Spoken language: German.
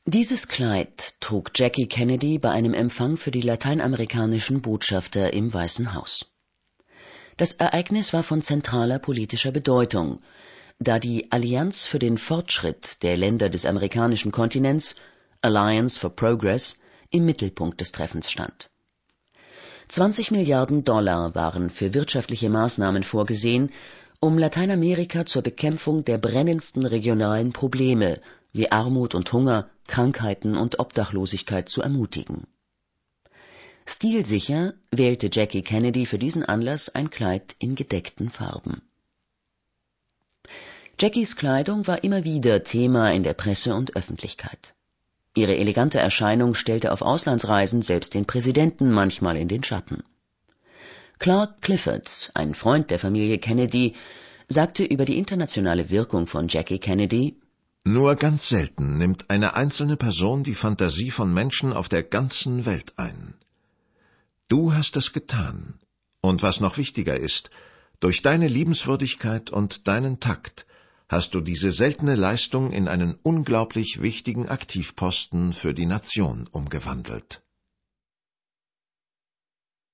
Dieses Kleid trug Jackie Kennedy bei einem Empfang für die lateinamerikanischen Botschafter im Weißen Haus. Das Ereignis war von zentraler politischer Bedeutung, da die Allianz für den Fortschritt der Länder des amerikanischen Kontinents, Alliance for Progress, im Mittelpunkt des Treffens stand. 20 Milliarden Dollar waren für wirtschaftliche Maßnahmen vorgesehen, um Lateinamerika zur Bekämpfung der brennendsten regionalen Probleme wie Armut und Hunger, Krankheiten und Obdachlosigkeit zu ermutigen. Stilsicher wählte Jackie Kennedy für diesen Anlass ein Kleid in gedeckten Farben. Jackies Kleidung war immer wieder Thema in der Presse und Öffentlichkeit. Ihre elegante Erscheinung stellte auf Auslandsreisen selbst den Präsidenten manchmal in den Schatten. Clark Clifford, ein Freund der Familie Kennedy, sagte über die internationale Wirkung von Jackie Kennedy: Nur ganz selten nimmt eine einzelne Person die Fantasie von Menschen auf der ganzen Welt ein. Du hast es getan. Und was noch wichtiger ist, durch deine Liebenswürdigkeit und deinen Takt hast du diese seltene Leistung in einen unglaublich wichtigen Aktivposten für die Nation umgewandelt.